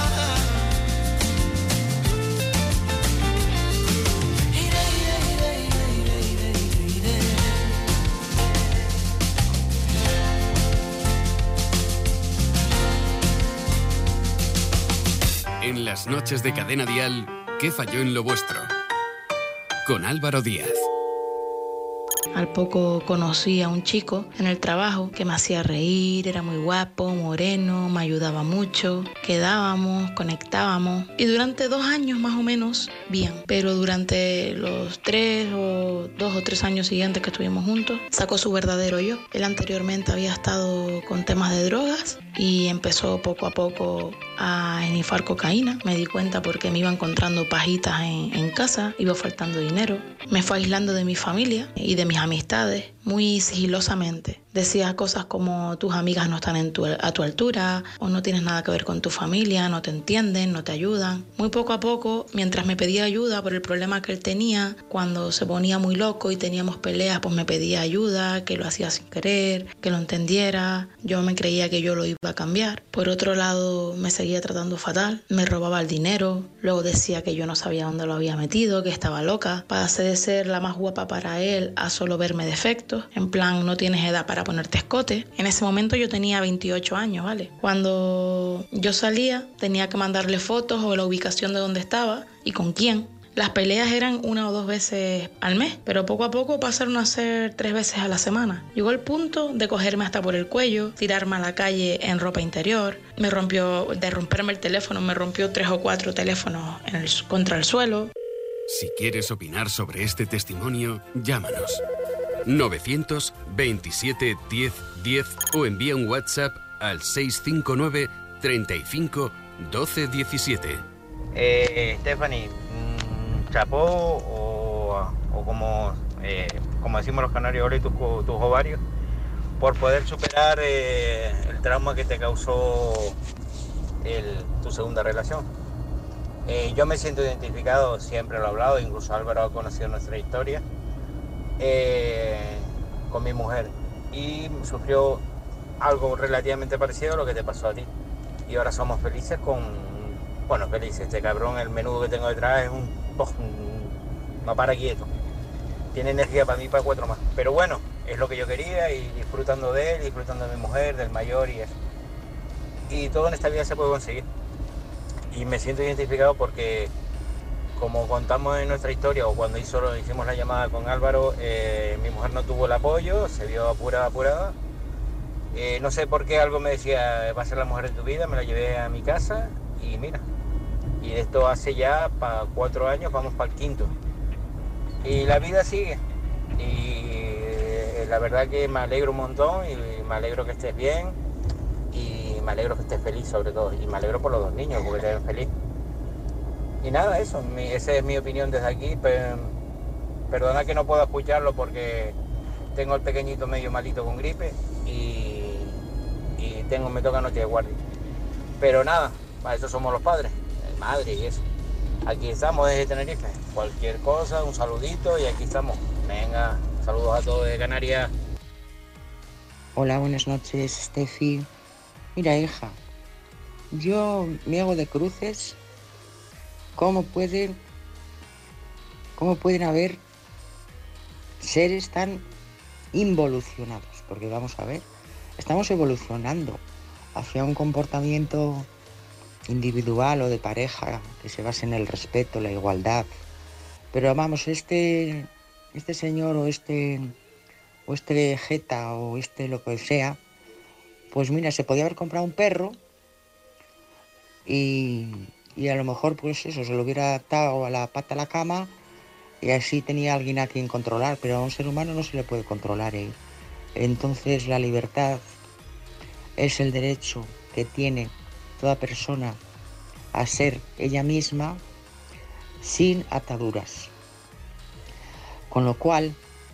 [SPEAKER 4] En las noches de Cadena Dial, ¿qué falló en lo vuestro? Con Álvaro Díaz.
[SPEAKER 6] Al poco conocí a un chico en el trabajo que me hacía reír, era muy guapo, moreno, me ayudaba mucho, quedábamos, conectábamos y durante dos años más o menos bien, pero durante los tres o dos o tres años siguientes que estuvimos juntos sacó su verdadero yo. Él anteriormente había estado con temas de drogas y empezó poco a poco a esnifar cocaína. Me di cuenta porque me iba encontrando pajitas en, en casa, iba faltando dinero, me fue aislando de mi familia y de mis amistades muy sigilosamente. Decía cosas como tus amigas no están en tu, a tu altura o no tienes nada que ver con tu familia, no te entienden, no te ayudan. Muy poco a poco, mientras me pedía ayuda por el problema que él tenía, cuando se ponía muy loco y teníamos peleas, pues me pedía ayuda, que lo hacía sin querer, que lo entendiera. Yo me creía que yo lo iba a cambiar. Por otro lado, me seguía tratando fatal, me robaba el dinero, luego decía que yo no sabía dónde lo había metido, que estaba loca. Pasé de ser la más guapa para él a solo verme defectos, en plan no tienes edad para ponerte escote. En ese momento yo tenía veintiocho años, ¿vale? Cuando yo salía tenía que mandarle fotos o la ubicación de dónde estaba y con quién. Las peleas eran una o dos veces al mes, pero poco a poco pasaron a ser tres veces a la semana. Llegó el punto de cogerme hasta por el cuello, tirarme a la calle en ropa interior, me rompió, de romperme el teléfono, me rompió tres o cuatro teléfonos en el, contra el suelo.
[SPEAKER 4] Si quieres opinar sobre este testimonio, llámanos. novecientos veintisiete diez diez o envía un WhatsApp al seis cinco nueve treinta y cinco doce diecisiete.
[SPEAKER 17] Eh, Stephanie, chapó o, o como, eh, como decimos los canarios, ole tus, tus ovarios, por poder superar eh, el trauma que te causó el, tu segunda relación. Eh, yo me siento identificado, siempre lo he hablado, incluso Álvaro ha conocido nuestra historia, eh, con mi mujer, y sufrió algo relativamente parecido a lo que te pasó a ti. Y ahora somos felices con, bueno, felices, este cabrón, el menudo que tengo detrás es un no para quieto, tiene energía para mí para cuatro más, pero bueno, es lo que yo quería y disfrutando de él, disfrutando de mi mujer, del mayor y eso, y todo en esta vida se puede conseguir y me siento identificado porque como contamos en nuestra historia o cuando hizo, hicimos la llamada con Álvaro, eh, mi mujer no tuvo el apoyo, se vio apurada, apurada, eh, no sé por qué algo me decía va a ser la mujer de tu vida, me la llevé a mi casa y mira. Y esto hace ya para cuatro años, vamos para el quinto. Y la vida sigue. Y la verdad que me alegro un montón y me alegro que estés bien y me alegro que estés feliz sobre todo. Y me alegro por los dos niños porque te ven feliz. Y nada, eso, mi, esa es mi opinión desde aquí. Per, perdona que no puedo escucharlo porque tengo el pequeñito medio malito con gripe y, y tengo, me toca noche de guardia. Pero nada, para eso somos los padres. Madre y eso. Aquí estamos desde Tenerife. Cualquier cosa, un saludito y aquí estamos. Venga, saludos a todos de Canarias.
[SPEAKER 7] Hola, buenas noches, Steffi. Mira, hija, yo me hago de cruces. ¿Cómo pueden, cómo pueden haber seres tan involucionados? Porque vamos a ver, estamos evolucionando hacia un comportamiento individual o de pareja que se base en el respeto, la igualdad, pero vamos, este este señor o este o este jeta o este lo que sea, pues mira, se podía haber comprado un perro y, y a lo mejor pues eso, se lo hubiera atado a la pata a la cama y así tenía alguien a quien controlar, pero a un ser humano no se le puede controlar, ¿eh? Entonces la libertad es el derecho que tiene toda persona a ser ella misma sin ataduras. Con lo cual,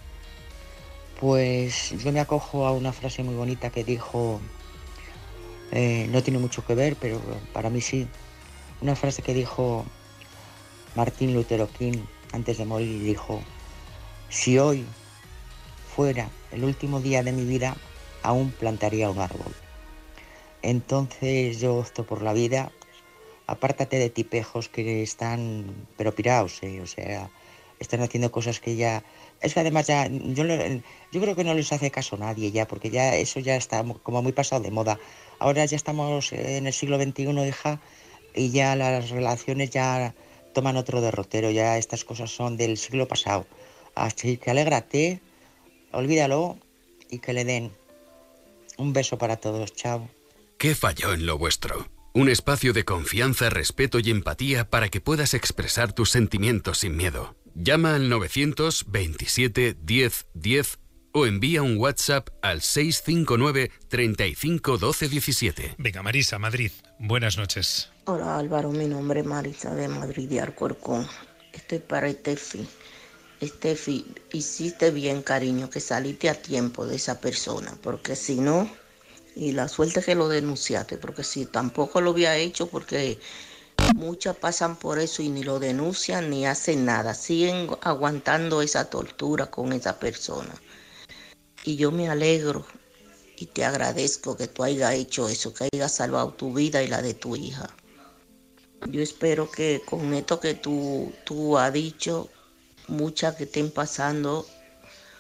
[SPEAKER 7] pues yo me acojo a una frase muy bonita que dijo, eh, no tiene mucho que ver, pero para mí sí, una frase que dijo Martín Lutero King antes de morir y dijo, si hoy fuera el último día de mi vida, aún plantaría un árbol. Entonces yo opto por la vida, apártate de tipejos que están, pero piraos, ¿eh? O sea, están haciendo cosas que ya... Es que además ya, yo, yo creo que no les hace caso a nadie ya, porque ya eso ya está como muy pasado de moda. Ahora ya estamos en el siglo veintiuno, hija, y ya las relaciones ya toman otro derrotero, ya estas cosas son del siglo pasado. Así que alégrate, olvídalo y que le den. Un beso para todos, chao.
[SPEAKER 4] ¿Qué falló en lo vuestro? Un espacio de confianza, respeto y empatía para que puedas expresar tus sentimientos sin miedo. Llama al novecientos veintisiete diez diez o envía un WhatsApp al seis cinco nueve treinta y cinco doce diecisiete.
[SPEAKER 2] Venga, Marisa, Madrid. Buenas noches.
[SPEAKER 18] Hola Álvaro, mi nombre es Marisa de Madrid de Alcorcón. Estoy para Steffi. Steffi, hiciste bien, cariño, que saliste a tiempo de esa persona, porque si no, y la suerte que lo denunciaste, porque si tampoco lo había hecho, porque muchas pasan por eso y ni lo denuncian ni hacen nada, siguen aguantando esa tortura con esa persona. Y yo me alegro y te agradezco que tú hayas hecho eso, que hayas salvado tu vida y la de tu hija. Yo espero que con esto que tú, tú has dicho, muchas que estén pasando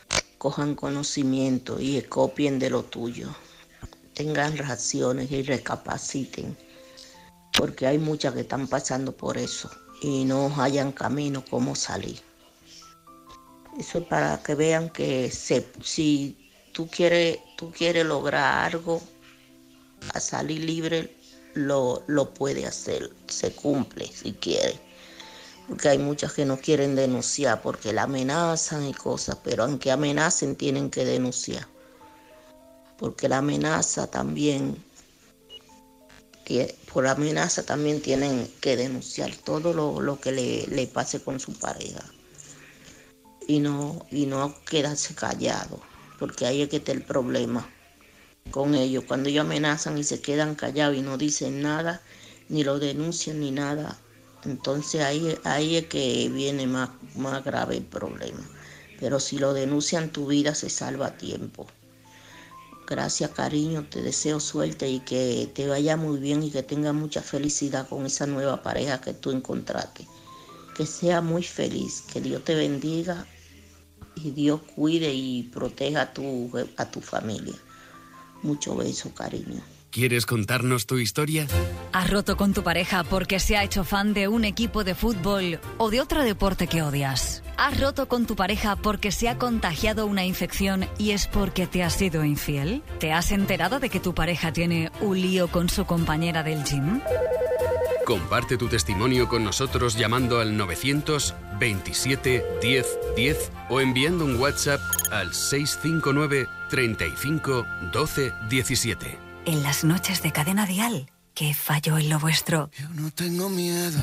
[SPEAKER 18] cojan conocimiento y copien de lo tuyo. Tengan reacciones y recapaciten, porque hay muchas que están pasando por eso y no hallan camino cómo salir. Eso es para que vean que se, si tú quieres, tú quieres lograr algo, a salir libre, lo, lo puede hacer, se cumple si quiere. Porque hay muchas que no quieren denunciar porque la amenazan y cosas, pero aunque amenacen tienen que denunciar. Porque la amenaza también, que por amenaza también tienen que denunciar todo lo, lo que le, le pase con su pareja. Y no, y no quedarse callado, porque ahí es que está el problema con ellos. Cuando ellos amenazan y se quedan callados y no dicen nada, ni lo denuncian ni nada, entonces ahí, ahí es que viene más, más grave el problema. Pero si lo denuncian, tu vida se salva a tiempo. Gracias, cariño, te deseo suerte y que te vaya muy bien y que tengas mucha felicidad con esa nueva pareja que tú encontraste. Que sea muy feliz, que Dios te bendiga y Dios cuide y proteja a tu, a tu familia. Mucho beso, cariño.
[SPEAKER 4] ¿Quieres contarnos tu historia?
[SPEAKER 3] ¿Has roto con tu pareja porque se ha hecho fan de un equipo de fútbol o de otro deporte que odias? ¿Has roto con tu pareja porque se ha contagiado una infección y es porque te has sido infiel? ¿Te has enterado de que tu pareja tiene un lío con su compañera del gym?
[SPEAKER 4] Comparte tu testimonio con nosotros llamando al novecientos veintisiete diez diez o enviando un WhatsApp al seis cinco nueve treinta y cinco doce diecisiete.
[SPEAKER 3] En las noches de Cadena Dial, ¿qué falló en lo vuestro?
[SPEAKER 5] Yo no tengo miedo.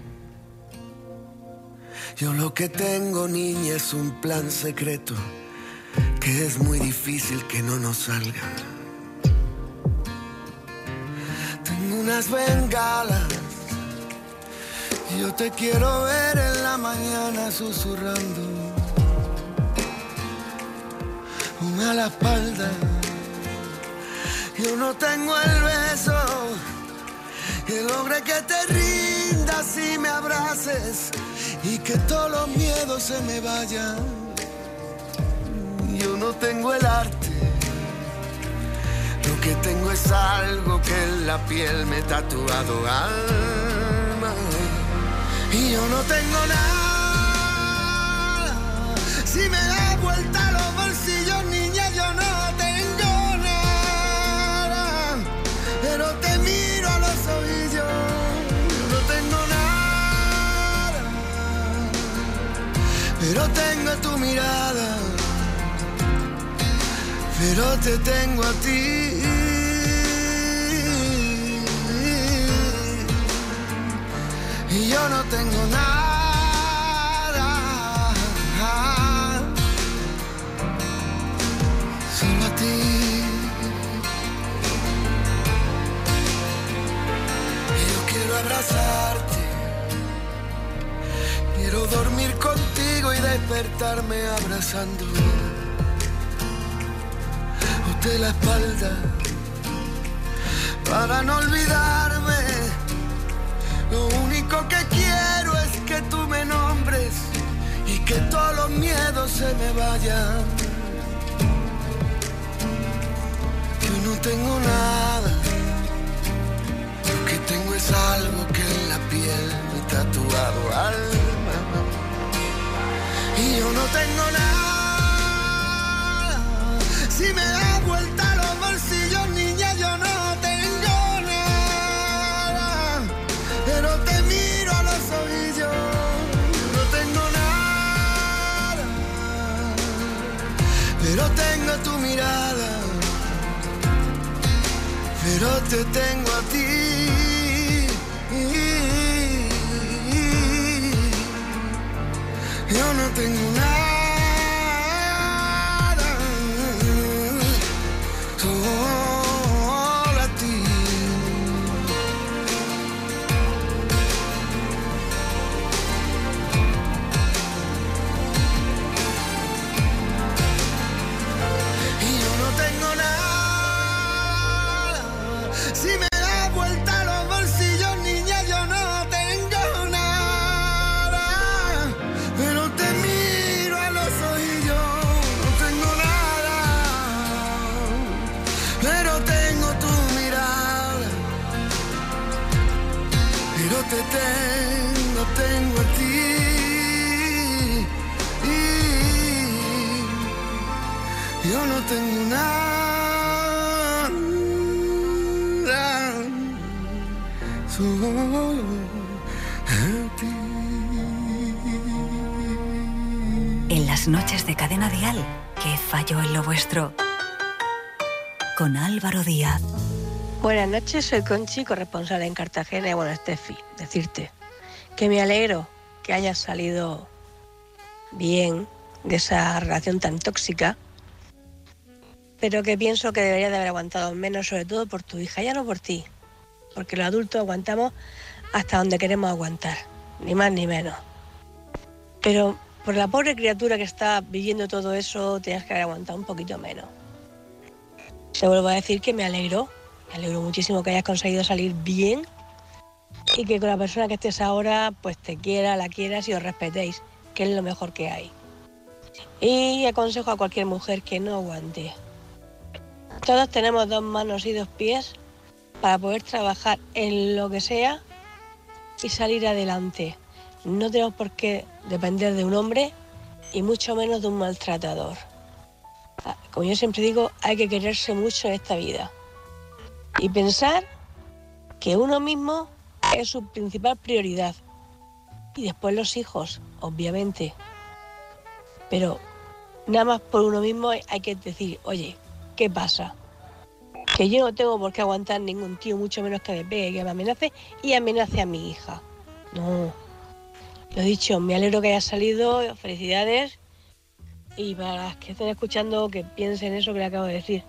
[SPEAKER 5] Yo lo que tengo, niña, es un plan secreto que es muy difícil que no nos salga. Tengo unas bengalas. Yo te quiero ver en la mañana susurrando. Una a la espalda. Yo no tengo el beso que logre que te rindas y me abraces y que todos los miedos se me vayan. Yo no tengo el arte, lo que tengo es algo que en la piel me he tatuado alma. Y yo no tengo nada, si me da vuelta los bolsillos, niña, yo no tengo. Pero te miro a los ojillos, yo no tengo nada, pero tengo tu mirada, pero te tengo a ti. Y yo no tengo nada, solo a ti. Abrazarte, quiero dormir contigo y despertarme abrazando de la espalda para no olvidarme. Lo único que quiero es que tú me nombres y que todos los miedos se me vayan. Yo no tengo nada, tengo es algo que en la piel me he tatuado alma. Y yo no tengo nada, si me da vuelta los bolsillos, niña, yo no tengo nada, pero te miro a los ojillos, yo no tengo nada, pero tengo tu mirada, pero te tengo a ti. Yo no tengo nada, solo a ti. Y yo no tengo nada, si me da vuelta los bolsillos, niña, yo no tengo nada, pero te miro a los ojillos, no tengo solo a ti.
[SPEAKER 3] En las noches de Cadena Dial, ¿qué falló en lo vuestro? Con Álvaro Díaz.
[SPEAKER 19] Buenas noches, soy Conchi, corresponsal en Cartagena. Y bueno, Estefi, decirte que me alegro que hayas salido bien de esa relación tan tóxica, pero que pienso que deberías de haber aguantado menos, sobre todo por tu hija, ya no por ti, porque los adultos aguantamos hasta donde queremos aguantar, ni más ni menos. Pero por la pobre criatura que está viviendo todo eso, tienes que haber aguantado un poquito menos. Te vuelvo a decir que me alegro, me alegro muchísimo que hayas conseguido salir bien y que con la persona que estés ahora pues te quiera, la quieras y os respetéis, que es lo mejor que hay. Y aconsejo a cualquier mujer que no aguante. Todos tenemos dos manos y dos pies para poder trabajar en lo que sea y salir adelante. No tenemos por qué depender de un hombre y mucho menos de un maltratador. Como yo siempre digo, hay que quererse mucho en esta vida y pensar que uno mismo es su principal prioridad y después los hijos, obviamente. Pero nada más por uno mismo hay que decir, oye, ¿qué pasa? Que yo no tengo por qué aguantar ningún tío, mucho menos que me pegue, que me amenace y amenace a mi hija. No. Lo dicho, me alegro que hayas salido, felicidades. Y para las que estén escuchando, que piensen eso que le acabo de decir.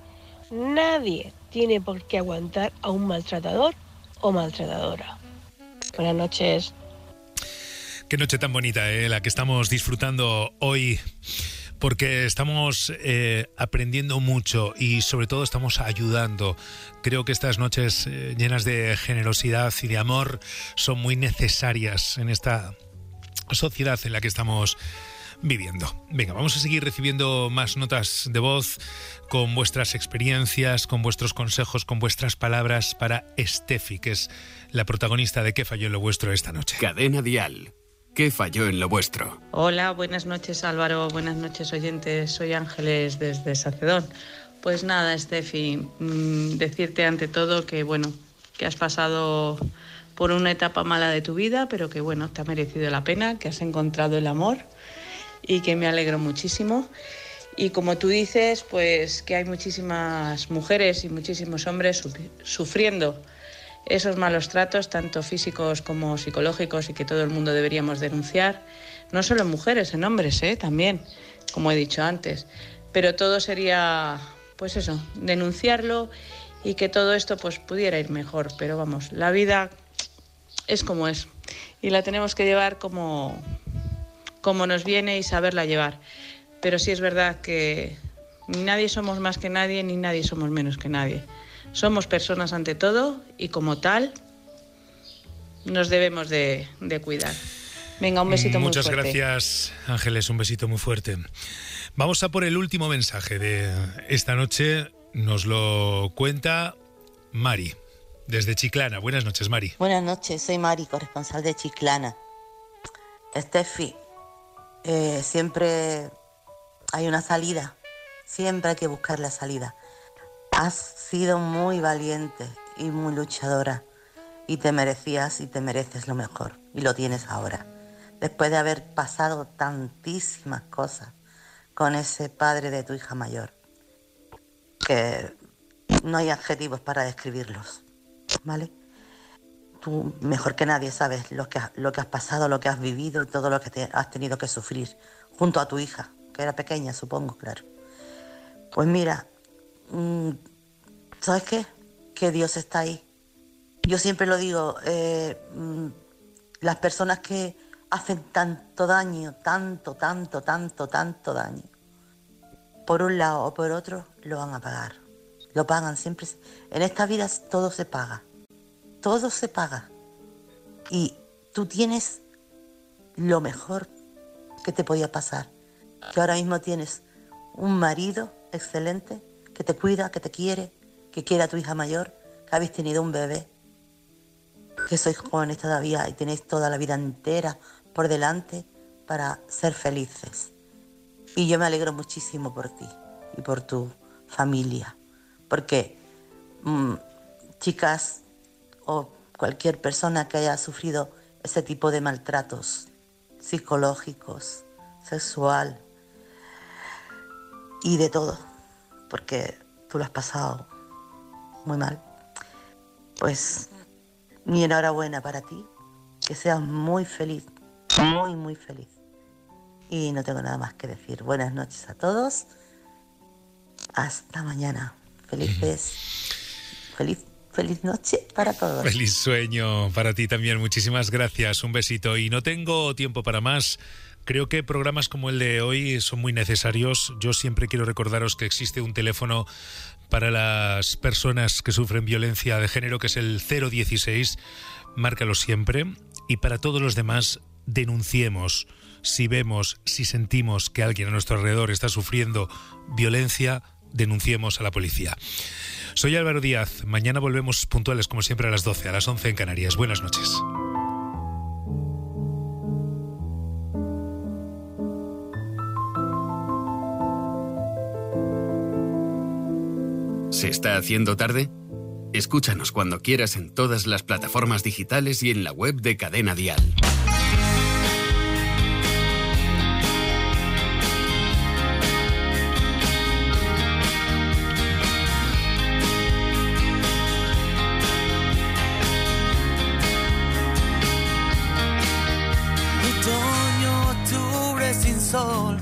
[SPEAKER 19] Nadie tiene por qué aguantar a un maltratador o maltratadora. Buenas noches.
[SPEAKER 2] Qué noche tan bonita, ¿eh? La que estamos disfrutando hoy, porque estamos eh, aprendiendo mucho y sobre todo estamos ayudando. Creo que estas noches eh, llenas de generosidad y de amor son muy necesarias en esta sociedad en la que estamos viviendo. Venga, vamos a seguir recibiendo más notas de voz con vuestras experiencias, con vuestros consejos, con vuestras palabras para Estefi, que es la protagonista de ¿Qué falló en lo vuestro esta noche?
[SPEAKER 4] Cadena Dial. ¿Qué falló en lo vuestro?
[SPEAKER 11] Hola, buenas noches Álvaro, buenas noches oyentes, soy Ángeles desde Sacedón. Pues nada, Estefi, mmm, decirte ante todo que bueno, que has pasado por una etapa mala de tu vida, pero que bueno, te ha merecido la pena, que has encontrado el amor y que me alegro muchísimo. Y como tú dices, pues que hay muchísimas mujeres y muchísimos hombres sufriendo esos malos tratos, tanto físicos como psicológicos, y que todo el mundo deberíamos denunciar, no solo en mujeres, en hombres, ¿eh? También, como he dicho antes. Pero todo sería, pues eso, denunciarlo y que todo esto pues pudiera ir mejor. Pero vamos, la vida es como es y la tenemos que llevar como, como nos viene y saberla llevar. Pero sí es verdad que ni nadie somos más que nadie, ni nadie somos menos que nadie. Somos personas ante todo y como tal nos debemos de, de cuidar. Venga, un besito
[SPEAKER 2] Muchas
[SPEAKER 11] muy fuerte.
[SPEAKER 2] Muchas gracias, Ángeles, un besito muy fuerte. Vamos a por el último mensaje de esta noche. Nos lo cuenta Mari, desde Chiclana. Buenas noches, Mari.
[SPEAKER 10] Buenas noches, soy Mari, corresponsal de Chiclana. Estefi, eh, siempre hay una salida, siempre hay que buscar la salida. Has sido muy valiente y muy luchadora y te merecías y te mereces lo mejor y lo tienes ahora. Después de haber pasado tantísimas cosas con ese padre de tu hija mayor, que no hay adjetivos para describirlos, ¿vale? Tú mejor que nadie sabes lo que, has, lo que has pasado, lo que has vivido y todo lo que te has tenido que sufrir junto a tu hija, que era pequeña, supongo, claro. Pues mira, ¿sabes qué? Que Dios está ahí. Yo siempre lo digo, eh, las personas que hacen tanto daño, tanto, tanto, tanto, tanto daño, por un lado o por otro, lo van a pagar. Lo pagan siempre. En esta vida todo se paga. Todo se paga. Y tú tienes lo mejor que te podía pasar. Que ahora mismo tienes un marido excelente, que te cuida, que te quiere, que quiere a tu hija mayor, que habéis tenido un bebé, que sois jóvenes todavía y tenéis toda la vida entera por delante para ser felices. Y yo me alegro muchísimo por ti y por tu familia, porque mmm, chicas o cualquier persona que haya sufrido ese tipo de maltratos psicológicos, sexual y de todo, porque tú lo has pasado muy mal. Pues mi enhorabuena para ti, que seas muy feliz, muy muy feliz. Y no tengo nada más que decir. Buenas noches a todos. Hasta mañana. Felices. Feliz, feliz noche para todos.
[SPEAKER 2] Feliz sueño para ti también. Muchísimas gracias. Un besito. Y no tengo tiempo para más. Creo que programas como el de hoy son muy necesarios. Yo siempre quiero recordaros que existe un teléfono para las personas que sufren violencia de género, que es el cero dieciséis. Márcalo siempre. Y para todos los demás, denunciemos. Si vemos, si sentimos que alguien a nuestro alrededor está sufriendo violencia, denunciemos a la policía. Soy Álvaro Díaz. Mañana volvemos puntuales, como siempre, a las doce, a las once en Canarias. Buenas noches.
[SPEAKER 4] ¿Se está haciendo tarde? Escúchanos cuando quieras en todas las plataformas digitales y en la web de Cadena Dial.
[SPEAKER 5] Sol,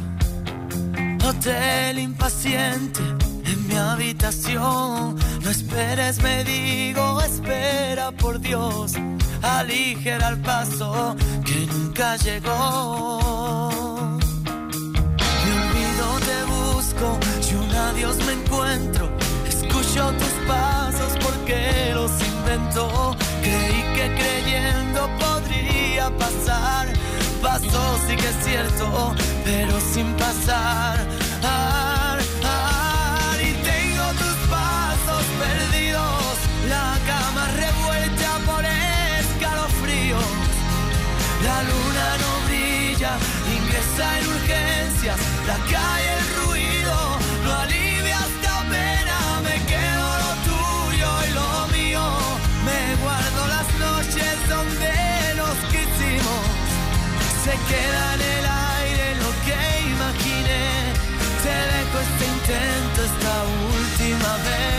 [SPEAKER 5] hotel impaciente en mi habitación. No esperes, me digo, espera por Dios. Aligera el paso que nunca llegó. Me olvido, te busco, y un adiós me encuentro. Escucho tus pasos porque los inventó. Creí que creyendo podría pasar. Pasó, sí que es cierto, pero sin pasar. Ah, ah, y tengo tus pasos perdidos, la cama revuelta por escalofríos. La luna no brilla, ingresa en urgencias. La calle, el ruido, no alivia esta pena. Me quedo lo tuyo y lo mío. Me guardo las noches donde nos quisimos. Se queda en el aire lo que imaginé. Te dejo este intento esta última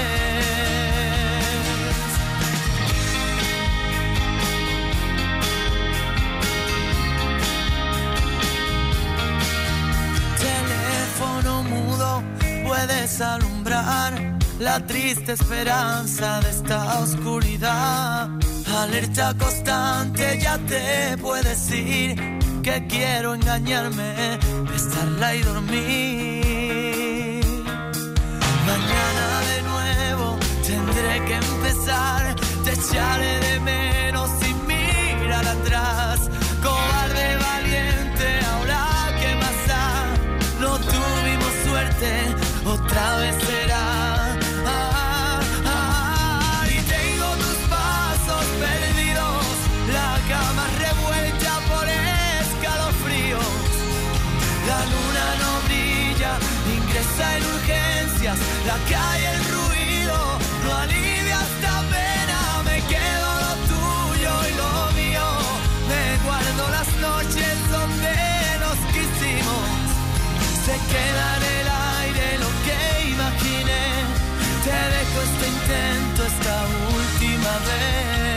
[SPEAKER 5] vez. Teléfono mudo, puedes alumbrar la triste esperanza de esta oscuridad. Alerta constante, ya te puedes ir. Que quiero engañarme, besarla y dormir. Mañana de nuevo tendré que empezar. Te echaré de menos sin mirar atrás. Cobarde, valiente, ahora qué pasa. No tuvimos suerte, otra vez será. Ah, ah, y tengo tus pasos perdidos, la cama revuelta por escalofríos. La luna no brilla, ingresa en urgencias. La calle, el ruido, no alivia esta pena. Me quedo lo tuyo y lo mío. Me guardo las noches donde nos quisimos. Se queda en el aire lo que imaginé. Te dejo este intento esta última vez.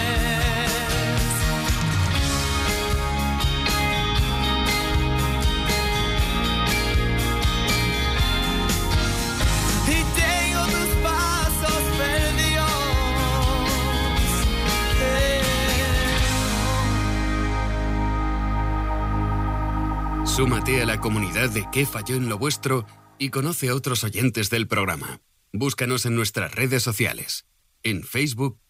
[SPEAKER 4] Súmate a la comunidad de ¿Qué falló en lo vuestro? Y conoce a otros oyentes del programa. Búscanos en nuestras redes sociales. En Facebook,